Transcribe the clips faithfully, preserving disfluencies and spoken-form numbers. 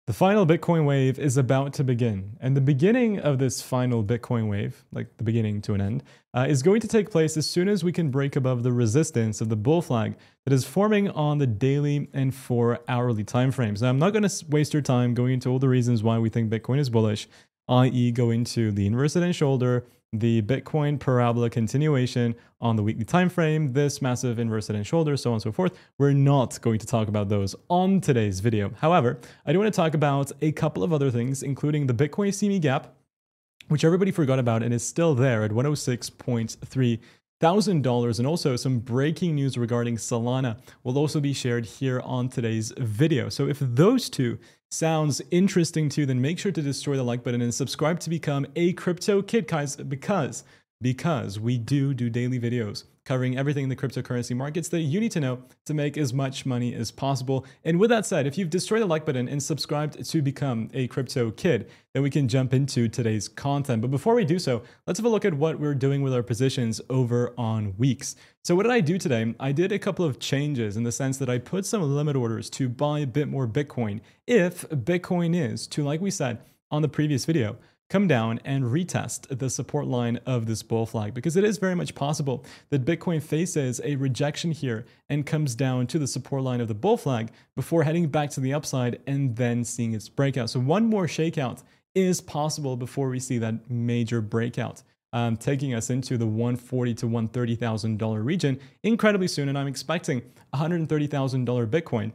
The final Bitcoin wave is about to begin, and the beginning of this final Bitcoin wave, like the beginning to an end, uh, is going to take place as soon as we can break above the resistance of the bull flag that is forming on the daily and four hourly timeframes. Now, I'm not going to waste your time going into all the reasons why we think Bitcoin is bullish, that is go into the inverse head and shoulder, the Bitcoin parabola continuation on the weekly time frame, this massive inverse head and shoulder, so on and so forth. We're not going to talk about those on today's video. However, I do want to talk about a couple of other things, including the Bitcoin C M E gap, which everybody forgot about and is still there at one oh six point three thousand dollars, and also some breaking news regarding Solana will also be shared here on today's video. So if those two sounds interesting to you, then make sure to destroy the like button and subscribe to become a crypto kid, guys, because because we do do daily videos covering everything in the cryptocurrency markets that you need to know to make as much money as possible. And with that said, if you've destroyed the like button and subscribed to become a crypto kid, then we can jump into today's content. But before we do so, let's have a look at what we're doing with our positions over on weeks. So what did I do today? I did a couple of changes in the sense that I put some limit orders to buy a bit more Bitcoin if Bitcoin is to, like we said on the previous video, come down and retest the support line of this bull flag, because it is very much possible that Bitcoin faces a rejection here and comes down to the support line of the bull flag before heading back to the upside and then seeing its breakout. So one more shakeout is possible before we see that major breakout, um, taking us into the one forty to one thirty thousand dollar region incredibly soon. And I'm expecting one hundred thirty thousand dollar Bitcoin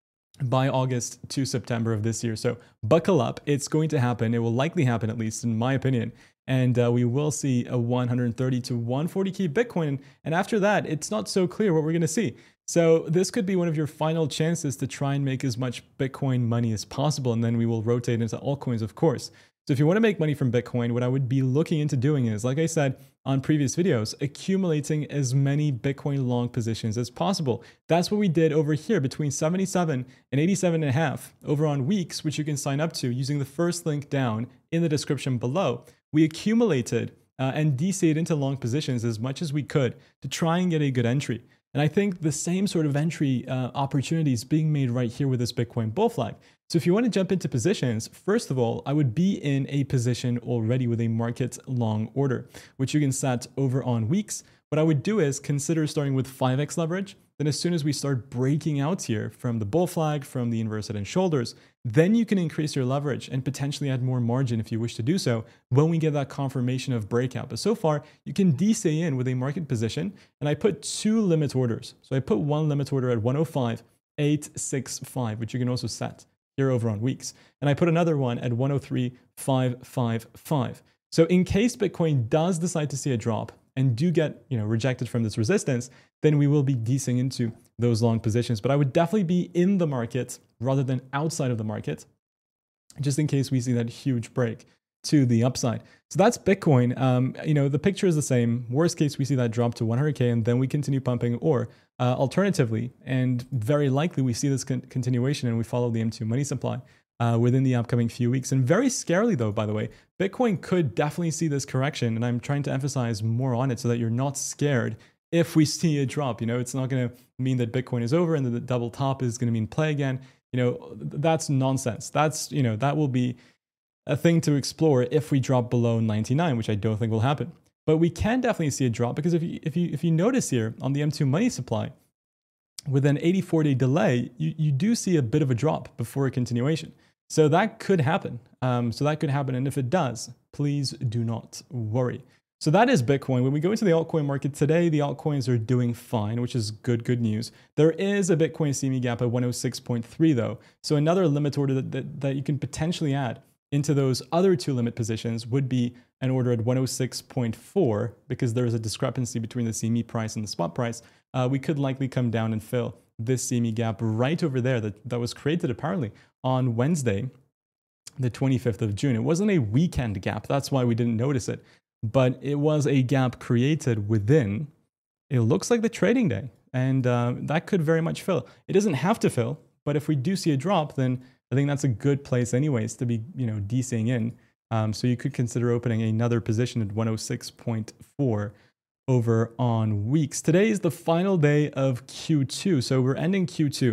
by August to September of this year. So buckle up, it's going to happen. It will likely happen, at least in my opinion. And uh, we will see a one hundred thirty to one forty key Bitcoin. And after that, it's not so clear what we're going to see. So this could be one of your final chances to try and make as much Bitcoin money as possible. And then we will rotate into altcoins, of course. So if you want to make money from Bitcoin, what I would be looking into doing is, like I said on previous videos, accumulating as many Bitcoin long positions as possible. That's what we did over here between seventy-seven and eighty-seven and a half over on weeks, which you can sign up to using the first link down in the description below. We accumulated uh, and D C'd into long positions as much as we could to try and get a good entry. And I think the same sort of entry uh, opportunity is being made right here with this Bitcoin bull flag. So if you want to jump into positions, first of all, I would be in a position already with a market long order, which you can set over on weeks. What I would do is consider starting with five X leverage. Then as soon as we start breaking out here from the bull flag, from the inverse head and shoulders, then you can increase your leverage and potentially add more margin if you wish to do so when we get that confirmation of breakout. But so far, you can D C in with a market position, and I put two limit orders. So I put one limit order at one oh five eight sixty-five, which you can also set here over on weeks. And I put another one at one oh three five fifty-five. So in case Bitcoin does decide to see a drop and do get, you know, rejected from this resistance, then we will be DCing into those long positions. But I would definitely be in the market rather than outside of the market, just in case we see that huge break to the upside. So that's Bitcoin. Um, you know, the picture is the same. Worst case, we see that drop to one hundred K and then we continue pumping, or uh, alternatively, and very likely we see this con continuation and we follow the M two money supply uh, within the upcoming few weeks. And very scarily though, by the way, Bitcoin could definitely see this correction, and I'm trying to emphasize more on it so that you're not scared if we see a drop. You know, it's not going to mean that Bitcoin is over and that the double top is going to mean play again. You know, that's nonsense. That's, you know, that will be a thing to explore if we drop below ninety-nine, which I don't think will happen. But we can definitely see a drop, because if you, if you, if you notice here on the M two money supply, with an eighty-four day delay, you, you do see a bit of a drop before a continuation. So that could happen. Um, so that could happen. And if it does, please do not worry. So that is Bitcoin. When we go into the altcoin market today, the altcoins are doing fine, which is good, good news. There is a Bitcoin C M E gap at one oh six point three though. So another limit order that, that, that you can potentially add into those other two limit positions would be an order at one oh six point four, because there is a discrepancy between the C M E price and the spot price. Uh, we could likely come down and fill this C M E gap right over there that, that was created apparently on Wednesday, the twenty-fifth of June. It wasn't a weekend gap. That's why we didn't notice it. But it was a gap created within, it looks like the trading day. And uh, that could very much fill. It doesn't have to fill, but if we do see a drop, then I think that's a good place anyways to be, you know, DCing in. Um, so you could consider opening another position at one oh six point four over on weeks. Today is the final day of Q two. So we're ending Q two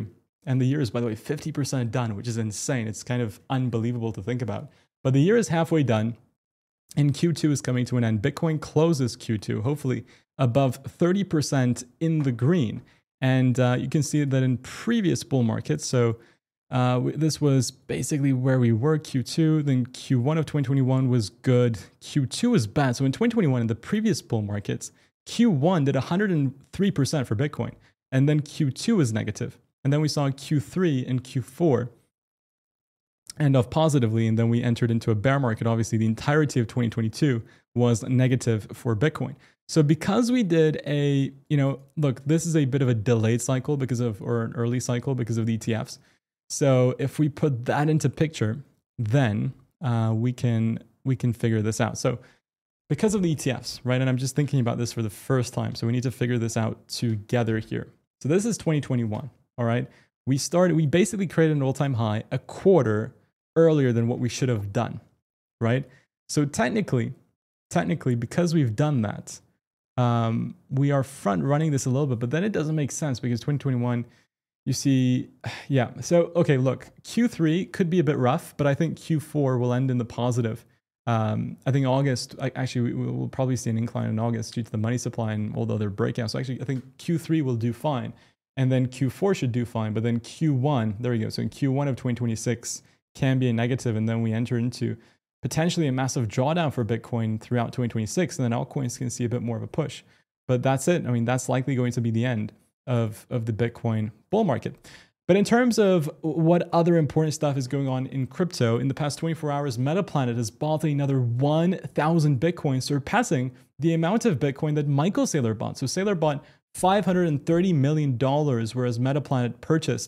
And the year is, by the way, fifty percent done, which is insane. It's kind of unbelievable to think about. But the year is halfway done, and Q two is coming to an end. Bitcoin closes Q two, hopefully above thirty percent in the green. And uh, you can see that in previous bull markets, so uh, this was basically where we were, Q two, then Q one of twenty twenty-one was good, Q two was bad. So in twenty twenty-one, in the previous bull markets, Q one did one hundred three percent for Bitcoin, and then Q two was negative. And then we saw Q three and Q four end off positively, and then we entered into a bear market. Obviously, the entirety of twenty twenty-two was negative for Bitcoin. So because we did a, you know, look, this is a bit of a delayed cycle because of, or an early cycle because of the E T Fs. So if we put that into picture, then uh, we can we can figure this out. So because of the E T Fs, right? And I'm just thinking about this for the first time. So we need to figure this out together here. So this is twenty twenty-one, all right? We started, we basically created an all-time high a quarter earlier than what we should have done, right? So technically, technically, because we've done that, um, we are front running this a little bit, but then it doesn't make sense because twenty twenty-one, you see, yeah. So, okay, look, Q three could be a bit rough, but I think Q four will end in the positive. Um, I think August, actually, we will probably see an incline in August due to the money supply and all the other breakouts. So actually, I think Q three will do fine. And then Q four should do fine. But then Q one, there we go. So in Q one of twenty twenty-six can be a negative. And then we enter into potentially a massive drawdown for Bitcoin throughout twenty twenty-six. And then altcoins can see a bit more of a push. But that's it. I mean, that's likely going to be the end of, of the Bitcoin bull market. But in terms of what other important stuff is going on in crypto, in the past twenty-four hours, Metaplanet has bought another one thousand Bitcoin, surpassing the amount of Bitcoin that Michael Saylor bought. So Saylor bought five hundred thirty million dollars, whereas Metaplanet purchased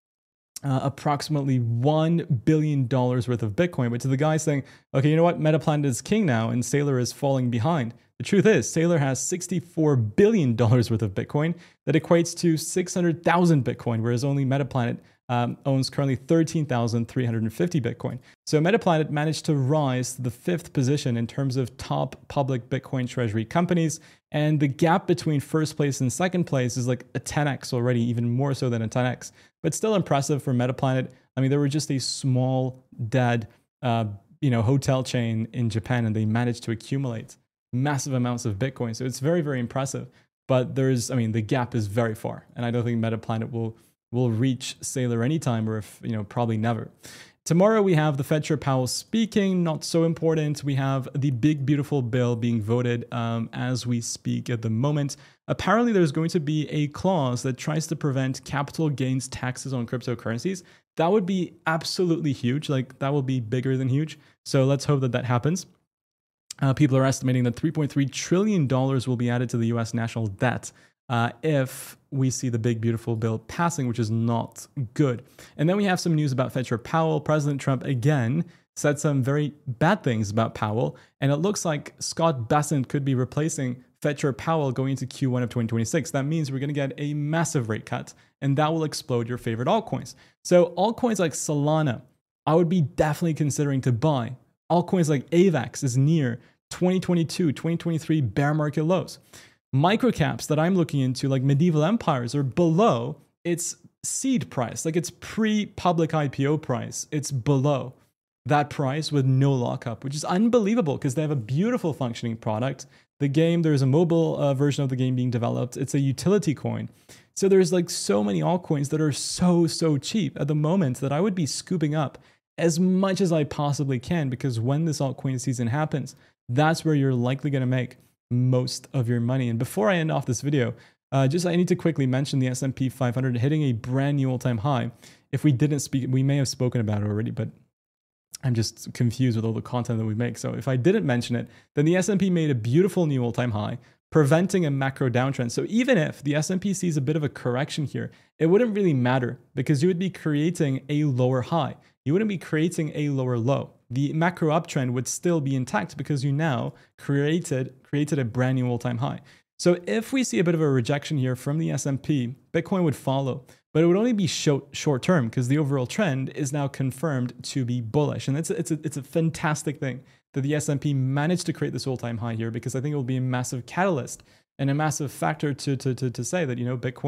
uh, approximately one billion dollars worth of Bitcoin. But to the guy saying, okay, you know what? Metaplanet is king now and Saylor is falling behind. The truth is, Saylor has sixty-four billion dollars worth of Bitcoin. That equates to six hundred thousand Bitcoin, whereas only Metaplanet um, owns currently thirteen thousand three hundred fifty Bitcoin. So Metaplanet managed to rise to the fifth position in terms of top public Bitcoin treasury companies. And the gap between first place and second place is like a ten X already, even more so than a ten X. But still impressive for Metaplanet. I mean, they were just a small, dead, uh, you know, hotel chain in Japan, and they managed to accumulate massive amounts of Bitcoin. So it's very, very impressive. But there's, I mean, the gap is very far. And I don't think Metaplanet will will reach Saylor anytime, or if, you know, probably never. Tomorrow we have the Fed Chair Powell speaking, not so important. We have the big, beautiful bill being voted um, as we speak at the moment. Apparently there's going to be a clause that tries to prevent capital gains taxes on cryptocurrencies. That would be absolutely huge. Like, that will be bigger than huge. So let's hope that that happens. Uh, people are estimating that three point three trillion dollars will be added to the U S national debt uh, if we see the big, beautiful bill passing, which is not good. And then we have some news about Fed Chair Powell. President Trump, again, said some very bad things about Powell. And it looks like Scott Bessent could be replacing Fed Chair Powell going into Q one of twenty twenty-six. That means we're going to get a massive rate cut, and that will explode your favorite altcoins. So altcoins like Solana, I would be definitely considering to buy. Altcoins like AVAX is near twenty twenty-two, twenty twenty-three bear market lows. Microcaps that I'm looking into, like Medieval Empires, are below its seed price, like its pre-public I P O price. It's below that price with no lockup, which is unbelievable because they have a beautiful functioning product. The game, there's a mobile uh, version of the game being developed. It's a utility coin. So there's like so many altcoins that are so, so cheap at the moment that I would be scooping up as much as I possibly can, because when this altcoin season happens, that's where you're likely going to make most of your money. And before I end off this video, uh, just I need to quickly mention the S and P five hundred hitting a brand new all-time high. If we didn't speak, we may have spoken about it already, but I'm just confused with all the content that we make. So if I didn't mention it, then the S and P made a beautiful new all-time high, preventing a macro downtrend. So even if the S and P sees a bit of a correction here, it wouldn't really matter because you would be creating a lower high. You wouldn't be creating a lower low. The macro uptrend would still be intact because you now created, created a brand new all-time high. So if we see a bit of a rejection here from the S and P, Bitcoin would follow, but it would only be short, short term because the overall trend is now confirmed to be bullish. And it's a, it's a, it's a fantastic thing that the S and P managed to create this all-time high here, because I think it will be a massive catalyst and a massive factor to, to, to, to say that, you know, Bitcoin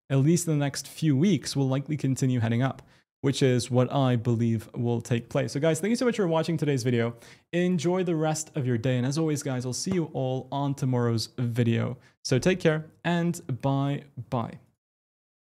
at least in the next few weeks, will likely continue heading up, which is what I believe will take place. So guys, thank you so much for watching today's video. Enjoy the rest of your day. And as always, guys, I'll see you all on tomorrow's video. So take care and bye-bye.